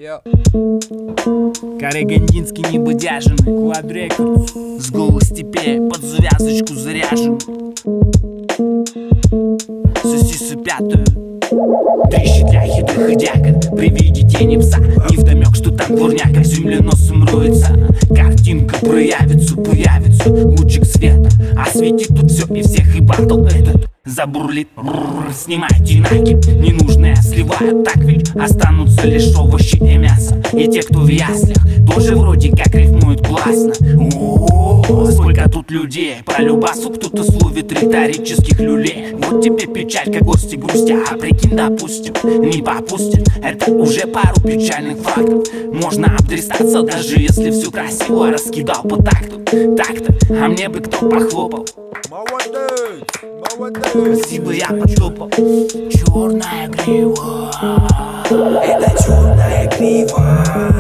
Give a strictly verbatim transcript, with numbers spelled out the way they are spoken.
Карагандинский небудяженый квадрекорд с голых степей под завязочку заряжен. Соси пятую трещит для хитрых и дякон. При виде тени пса невдомек, что там дворняк земляносом роется. Картинка проявится, появится лучик света, осветит тут все и всех, и батл этот забурлит. Бррр, снимайте накид, ненужные сливают, так ведь останутся лишь овощи и мясо. И те, кто в яслях, тоже вроде как рифмуют классно. О-о-о, сколько тут людей, по любасу кто-то словит риторических люлей. Вот тебе печалька, гости грустя, а прикинь, допустим, не попустят. Это уже пару печальных фактов. Можно обтрястаться, даже если все красиво раскидал по такту. Так-то, а мне бы кто похлопал. Молодец, молодец. Красиво я потопал. Черная грива, это черная грива.